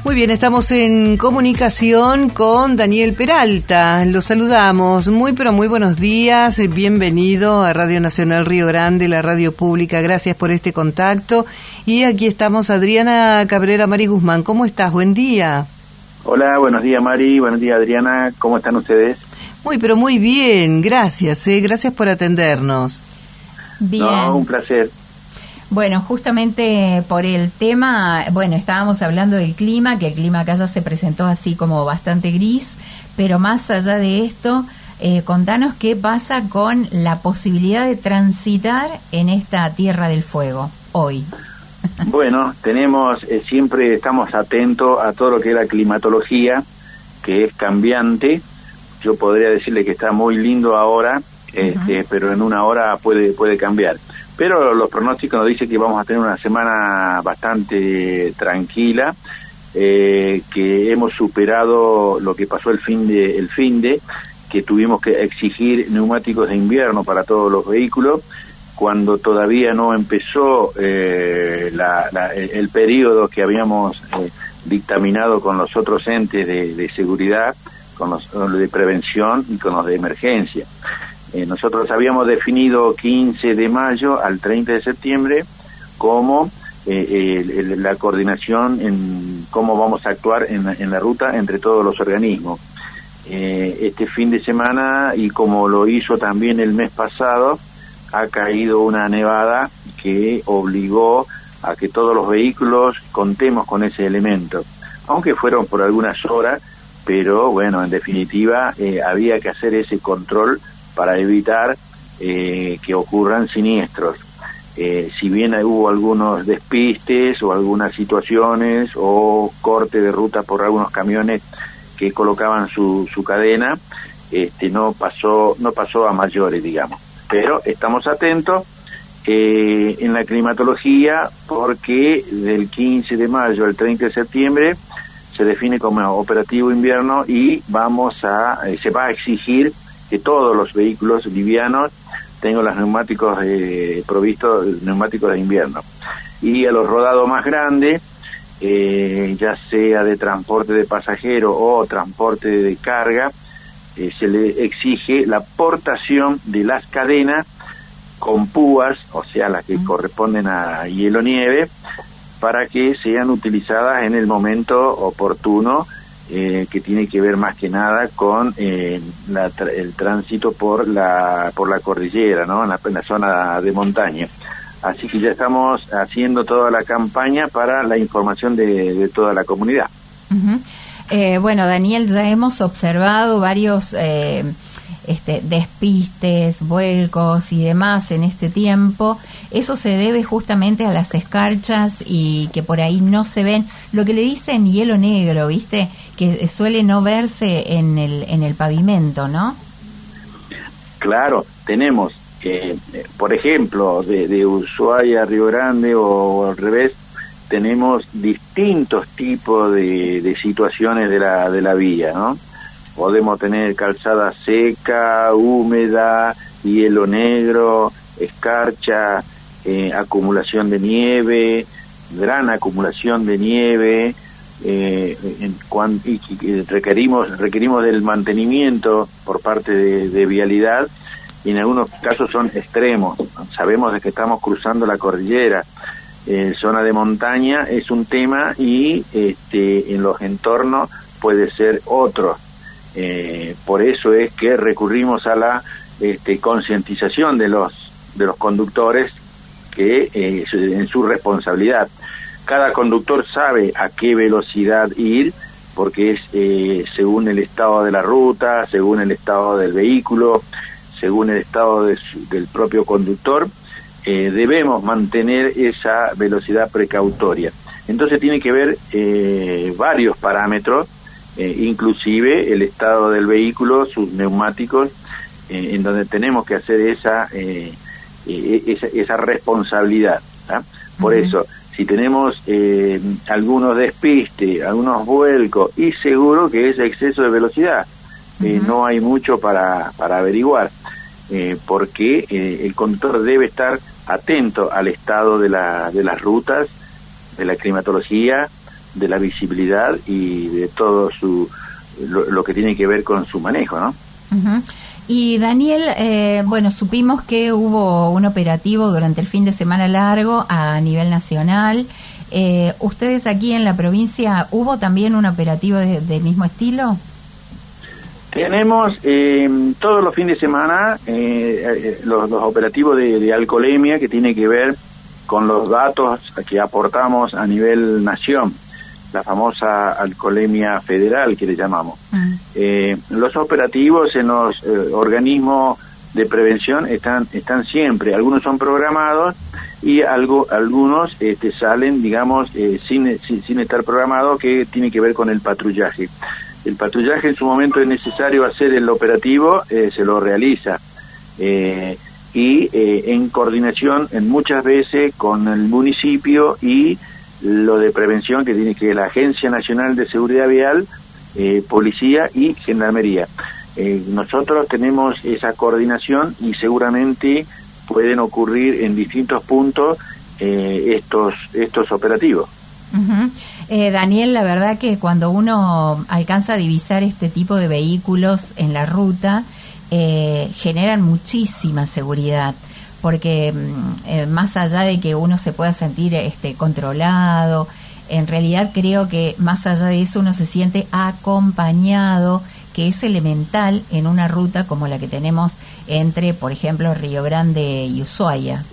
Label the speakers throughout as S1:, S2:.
S1: Muy bien, estamos en comunicación con Daniel Peralta. Lo saludamos. Muy, pero muy buenos días. Bienvenido a Radio Nacional Río Grande, la radio pública. Gracias por este contacto. Y aquí estamos, Adriana Cabrera, Mari Guzmán. ¿Cómo estás? Buen día.
S2: Hola, buenos días, Mari. Buenos días, Adriana. ¿Cómo están ustedes?
S1: Muy, pero muy bien. Gracias, Gracias por atendernos.
S3: Bien.
S2: No, un placer.
S3: Bueno, justamente por el tema, estábamos hablando del clima, que el clima acá ya se presentó así como bastante gris, pero más allá de esto, contanos qué pasa con la posibilidad de transitar en esta Tierra del Fuego hoy.
S2: Bueno, siempre estamos atentos a todo lo que es la climatología, que es cambiante. Yo podría decirle que está muy lindo ahora, pero en una hora puede cambiar. Pero los pronósticos nos dicen que vamos a tener una semana bastante tranquila, que hemos superado lo que pasó el fin de que tuvimos que exigir neumáticos de invierno para todos los vehículos, cuando todavía no empezó el periodo que habíamos dictaminado con los otros entes de seguridad, con los de prevención y con los de emergencia. Nosotros habíamos definido 15 de mayo al 30 de septiembre como la coordinación en cómo vamos a actuar en la ruta entre todos los organismos. Este fin de semana, y como lo hizo también el mes pasado, ha caído una nevada que obligó a que todos los vehículos contemos con ese elemento, aunque fueron por algunas horas, pero bueno, en definitiva había que hacer ese control para evitar que ocurran siniestros. Si bien hubo algunos despistes o algunas situaciones o corte de ruta por algunos camiones que colocaban su cadena, no pasó a mayores, digamos. Pero estamos atentos en la climatología, porque del 15 de mayo al 30 de septiembre se define como operativo invierno y se va a exigir que todos los vehículos livianos tengan los neumáticos provistos neumáticos de invierno. Y a los rodados más grandes, ya sea de transporte de pasajeros o transporte de carga, se le exige la portación de las cadenas con púas, o sea, las que corresponden a hielo-nieve, para que sean utilizadas en el momento oportuno, que tiene que ver más que nada con el tránsito por la cordillera, ¿no? En la zona de montaña. Así que ya estamos haciendo toda la campaña para la información de toda la comunidad.
S3: Daniel, ya hemos observado varios despistes, vuelcos y demás en este tiempo. Eso se debe justamente a las escarchas y que por ahí no se ven, lo que le dicen hielo negro, ¿viste? Que suele no verse en el pavimento, ¿no? Claro,
S2: tenemos, por ejemplo, de Ushuaia a Río Grande o al revés, tenemos distintos tipos de situaciones de la vía, ¿no? Podemos tener calzada seca, húmeda, hielo negro, escarcha, acumulación de nieve, gran acumulación de nieve, y requerimos del mantenimiento por parte de vialidad, y en algunos casos son extremos. Sabemos de que estamos cruzando la cordillera. Zona de montaña es un tema, y en los entornos puede ser otro. Por eso es que recurrimos a la concientización de los conductores, que en su responsabilidad. Cada conductor sabe a qué velocidad ir, porque es según el estado de la ruta, según el estado del vehículo, según el estado del propio conductor, debemos mantener esa velocidad precautoria. Entonces tiene que ver varios parámetros, inclusive el estado del vehículo, sus neumáticos, en donde tenemos que hacer esa responsabilidad, ¿tá? Por eso, si tenemos algunos despistes, algunos vuelcos, y seguro que es exceso de velocidad, no hay mucho para averiguar, porque el conductor debe estar atento al estado de las rutas, de la climatología, de la visibilidad y de todo lo que tiene que ver con su manejo, ¿no?
S3: Uh-huh. Y Daniel, bueno, supimos que hubo un operativo durante el fin de semana largo a nivel nacional. ¿Ustedes aquí en la provincia hubo también un operativo del mismo estilo?
S2: Tenemos todos los fines de semana los operativos de alcoholemia, que tiene que ver con los datos que aportamos a nivel nación, la famosa alcoholemia federal que le llamamos. Los operativos en los organismos de prevención están siempre, algunos son programados y algunos salen, digamos, sin estar programados, que tiene que ver con el patrullaje. El patrullaje, en su momento es necesario hacer el operativo, se lo realiza y en coordinación muchas veces con el municipio y lo de prevención que tiene que la Agencia Nacional de Seguridad Vial, Policía y Gendarmería. Nosotros tenemos esa coordinación y seguramente pueden ocurrir en distintos puntos estos operativos.
S3: Uh-huh. Daniel, la verdad que cuando uno alcanza a divisar este tipo de vehículos en la ruta, generan muchísima seguridad, porque más allá de que uno se pueda sentir controlado, en realidad creo que más allá de eso uno se siente acompañado, que es elemental en una ruta como la que tenemos entre, por ejemplo, Río Grande y Ushuaia.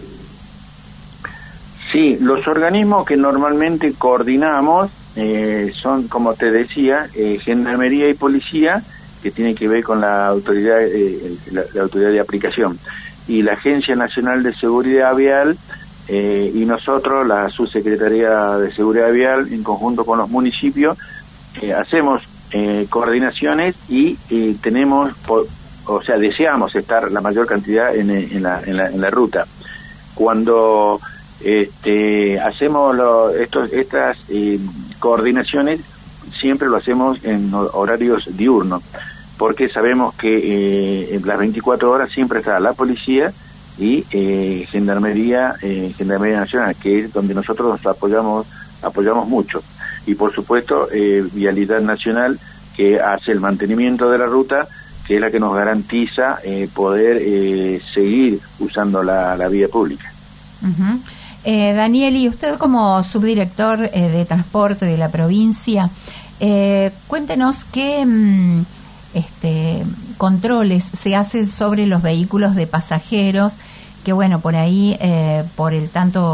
S2: Sí, los organismos que normalmente coordinamos son, como te decía, Gendarmería y Policía, que tiene que ver con la autoridad la autoridad de aplicación, y la Agencia Nacional de Seguridad Vial, y nosotros, la Subsecretaría de Seguridad Vial, en conjunto con los municipios, hacemos coordinaciones y tenemos, deseamos estar la mayor cantidad en la ruta. Cuando hacemos estas coordinaciones, siempre lo hacemos en horarios diurnos, porque sabemos que en las 24 horas siempre está la policía y Gendarmería Nacional, que es donde nosotros nos apoyamos mucho. Y por supuesto Vialidad Nacional, que hace el mantenimiento de la ruta, que es la que nos garantiza poder seguir usando la vía pública.
S3: Uh-huh. Daniel, y usted como subdirector de transporte de la provincia, cuéntenos qué controles se hacen sobre los vehículos de pasajeros, que bueno, por ahí, por el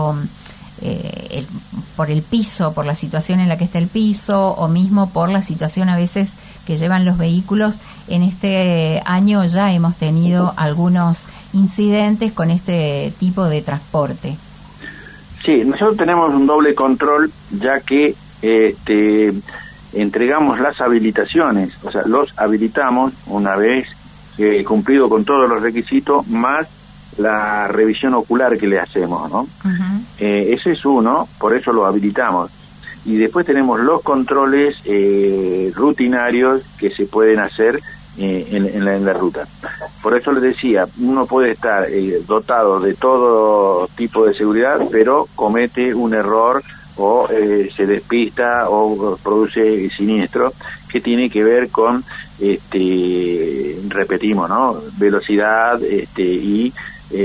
S3: piso, por la situación en la que está el piso, o mismo por la situación a veces que llevan los vehículos. En este año ya hemos tenido algunos incidentes con este tipo de transporte.
S2: Sí, nosotros tenemos un doble control, ya que entregamos las habilitaciones, o sea, los habilitamos una vez cumplido con todos los requisitos, más la revisión ocular que le hacemos, ¿no? Uh-huh. Ese es uno, por eso lo habilitamos. Y después tenemos los controles rutinarios que se pueden hacer en la ruta. Por eso les decía, uno puede estar dotado de todo tipo de seguridad, pero comete un error o se despista o produce siniestro, que tiene que ver con, repetimos, ¿no? Velocidad y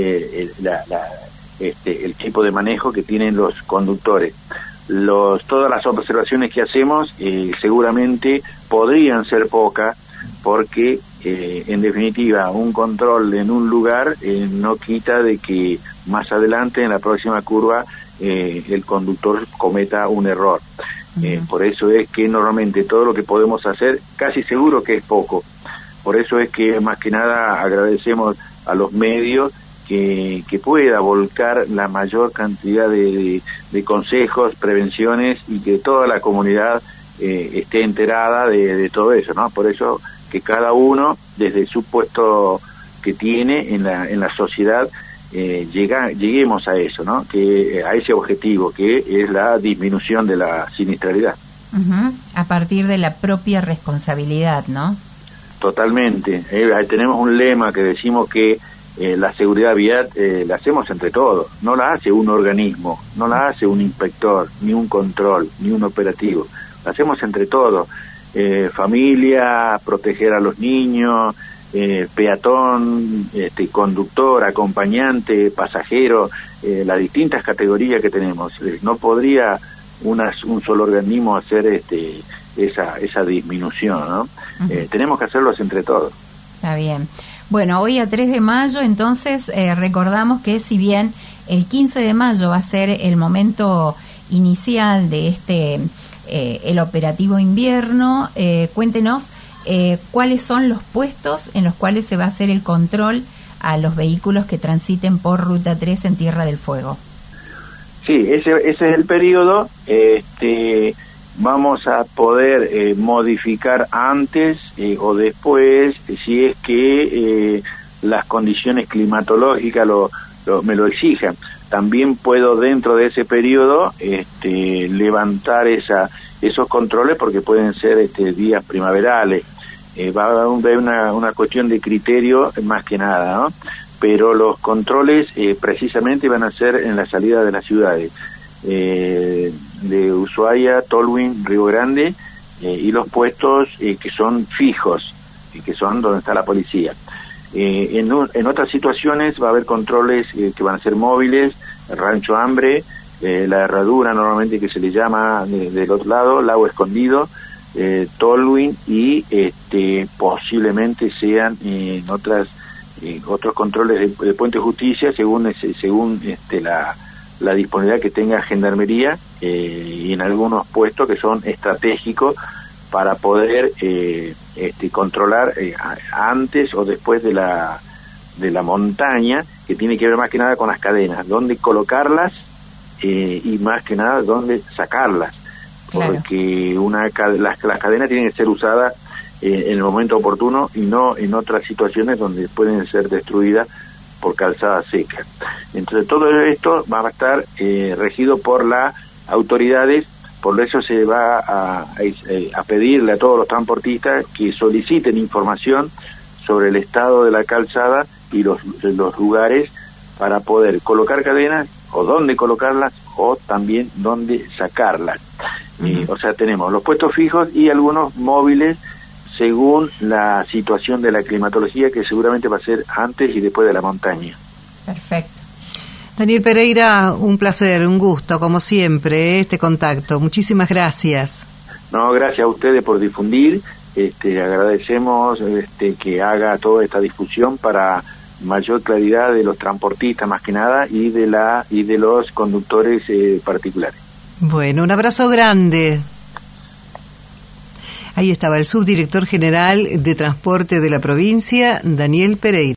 S2: el tipo de manejo que tienen los conductores. Todas las observaciones que hacemos seguramente podrían ser pocas, porque en definitiva un control en un lugar no quita de que más adelante en la próxima curva el conductor cometa un error. Por eso es que normalmente todo lo que podemos hacer, casi seguro que es poco. Por eso es que más que nada agradecemos a los medios que pueda volcar la mayor cantidad de consejos, prevenciones, y que toda la comunidad esté enterada de todo eso, ¿no? Por eso que cada uno, desde su puesto que tiene en la sociedad, lleguemos a eso, ¿no? A ese objetivo, que es la disminución de la siniestralidad.
S3: Uh-huh. A partir de la propia responsabilidad, ¿no?
S2: Totalmente. Tenemos un lema que decimos que la seguridad vial la hacemos entre todos, no la hace un organismo, no la hace un inspector, ni un control, ni un operativo, la hacemos entre todos, familia, proteger a los niños, peatón, conductor, acompañante, pasajero, las distintas categorías que tenemos. No podría un solo organismo hacer esa disminución, ¿no? Uh-huh. Tenemos que hacerlos entre todos.
S3: Está bien. Bueno, hoy a 3 de mayo, entonces, recordamos que si bien el 15 de mayo va a ser el momento inicial de el operativo invierno, cuéntenos cuáles son los puestos en los cuales se va a hacer el control a los vehículos que transiten por Ruta 3 en Tierra del Fuego.
S2: Sí, ese es el periodo. Vamos a poder modificar antes o después, si es que las condiciones climatológicas me lo exijan. También puedo dentro de ese periodo levantar esos controles, porque pueden ser días primaverales. Va a haber una cuestión de criterio más que nada, ¿no? Pero los controles precisamente van a ser en la salida de las ciudades. De Ushuaia, Tolwyn, Río Grande, y los puestos que son fijos, que son donde está la policía. En otras situaciones va a haber controles que van a ser móviles, Rancho Hambre, la Herradura normalmente que se le llama del otro lado, Lago Escondido, Tolwyn, y posiblemente sean otros controles de Puente Justicia según la disponibilidad que tenga Gendarmería, y en algunos puestos que son estratégicos para poder controlar antes o después de la montaña, que tiene que ver más que nada con las cadenas, dónde colocarlas y más que nada dónde sacarlas, claro. Porque las cadenas tienen que ser usadas en el momento oportuno y no en otras situaciones donde pueden ser destruidas por calzada seca. Entonces todo esto va a estar regido por las autoridades. Por eso se va a pedirle a todos los transportistas que soliciten información sobre el estado de la calzada y los lugares para poder colocar cadenas, o dónde colocarlas, o también dónde sacarlas. Uh-huh. O sea, tenemos los puestos fijos y algunos móviles según la situación de la climatología, que seguramente va a ser antes y después de la montaña. Perfecto.
S1: Daniel Pereira, un placer, un gusto, como siempre, este contacto. Muchísimas gracias.
S2: No, gracias a ustedes por difundir. Agradecemos que haga toda esta difusión para mayor claridad de los transportistas más que nada y de los conductores particulares.
S1: Bueno, un abrazo grande. Ahí estaba el subdirector general de Transporte de la provincia, Daniel Pereira.